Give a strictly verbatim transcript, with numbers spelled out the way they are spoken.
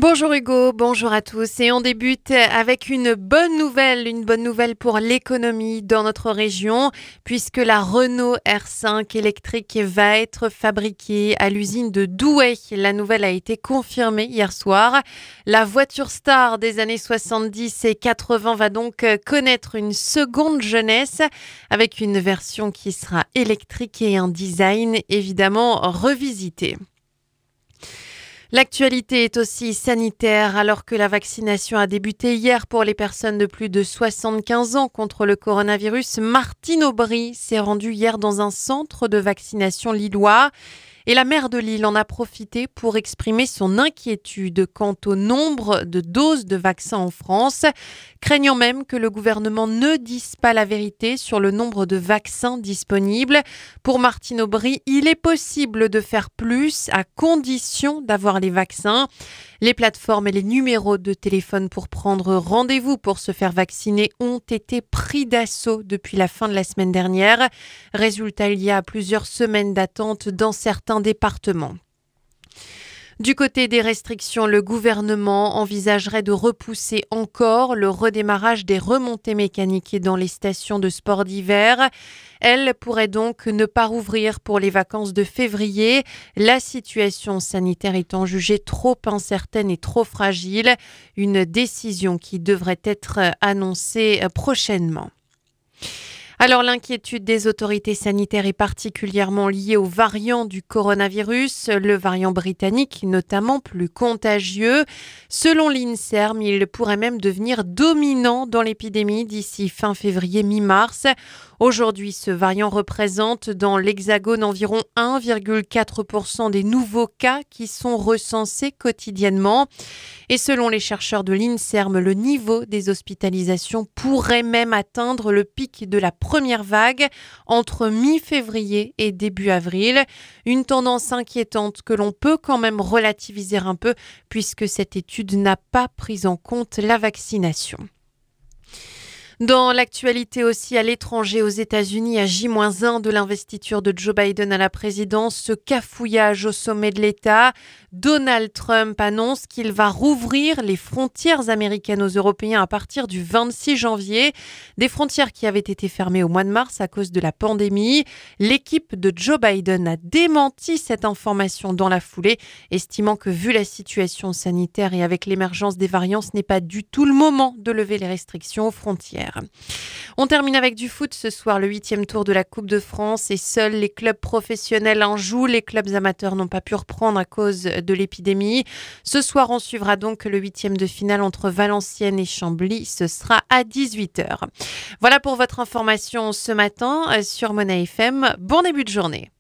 Bonjour Hugo, bonjour à tous et on débute avec une bonne nouvelle, une bonne nouvelle pour l'économie dans notre région puisque la Renault R cinq électrique va être fabriquée à l'usine de Douai. La nouvelle a été confirmée hier soir. La voiture star des années soixante-dix et quatre-vingts va donc connaître une seconde jeunesse avec une version qui sera électrique et un design évidemment revisité. L'actualité est aussi sanitaire alors que la vaccination a débuté hier pour les personnes de plus de soixante-quinze ans contre le coronavirus. Martine Aubry s'est rendue hier dans un centre de vaccination lillois. Et la maire de Lille en a profité pour exprimer son inquiétude quant au nombre de doses de vaccins en France, craignant même que le gouvernement ne dise pas la vérité sur le nombre de vaccins disponibles. Pour Martine Aubry, il est possible de faire plus à condition d'avoir les vaccins. Les plateformes et les numéros de téléphone pour prendre rendez-vous pour se faire vacciner ont été pris d'assaut depuis la fin de la semaine dernière. Résultat, il y a plusieurs semaines d'attente dans certains départements. Du côté des restrictions, le gouvernement envisagerait de repousser encore le redémarrage des remontées mécaniques dans les stations de sport d'hiver. Elles pourraient donc ne pas rouvrir pour les vacances de février, la situation sanitaire étant jugée trop incertaine et trop fragile. Une décision qui devrait être annoncée prochainement. Alors l'inquiétude des autorités sanitaires est particulièrement liée au variant du coronavirus, le variant britannique notamment plus contagieux. Selon l'INSERM, il pourrait même devenir dominant dans l'épidémie d'ici fin février, mi-mars. Aujourd'hui, ce variant représente dans l'Hexagone environ un virgule quatre pour cent des nouveaux cas qui sont recensés quotidiennement. Et selon les chercheurs de l'INSERM, le niveau des hospitalisations pourrait même atteindre le pic de la première vague entre mi-février et début avril. Une tendance inquiétante que l'on peut quand même relativiser un peu puisque cette étude n'a pas pris en compte la vaccination. Dans l'actualité aussi à l'étranger, aux États-Unis, à J moins un de l'investiture de Joe Biden à la présidence, ce cafouillage au sommet de l'État. Donald Trump annonce qu'il va rouvrir les frontières américaines aux Européens à partir du vingt-six janvier. Des frontières qui avaient été fermées au mois de mars à cause de la pandémie. L'équipe de Joe Biden a démenti cette information dans la foulée, estimant que vu la situation sanitaire et avec l'émergence des variants, ce n'est pas du tout le moment de lever les restrictions aux frontières. On termine avec du foot ce soir, le huitième tour de la Coupe de France et seuls les clubs professionnels en jouent. Les clubs amateurs n'ont pas pu reprendre à cause de l'épidémie. Ce soir, on suivra donc le huitième de finale entre Valenciennes et Chambly. Ce sera à dix-huit heures. Voilà pour votre information ce matin sur Mona F M. Bon début de journée.